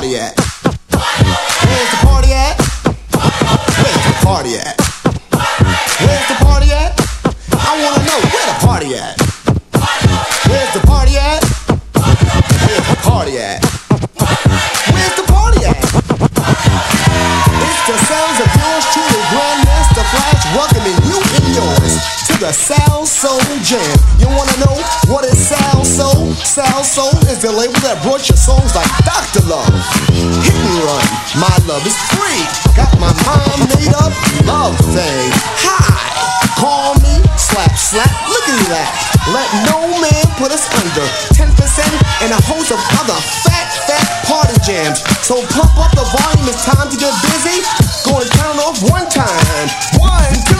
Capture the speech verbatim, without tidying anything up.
party at? Where's the party at? Where's the party at? Where's the party at? I wanna know where the party at. Where's the party at? Where's the party at? Where's the party at? It's the sounds of yours truly, Grandmaster Flash, welcoming you and yours to the Sound Soul Jam. You wanna know what is Sound Soul? Sound Soul is the label that brought you songs like Doctor Love, Hit and Run, My Love Is Free, Got My Mind Made Up, Love Thing, Hi, Call Me, Slap Slap, look at that. Let no man put us under. ten percent and a host of other fat, fat party jams. So pump up the volume, it's time to get busy. Gonna count off one time. One, two.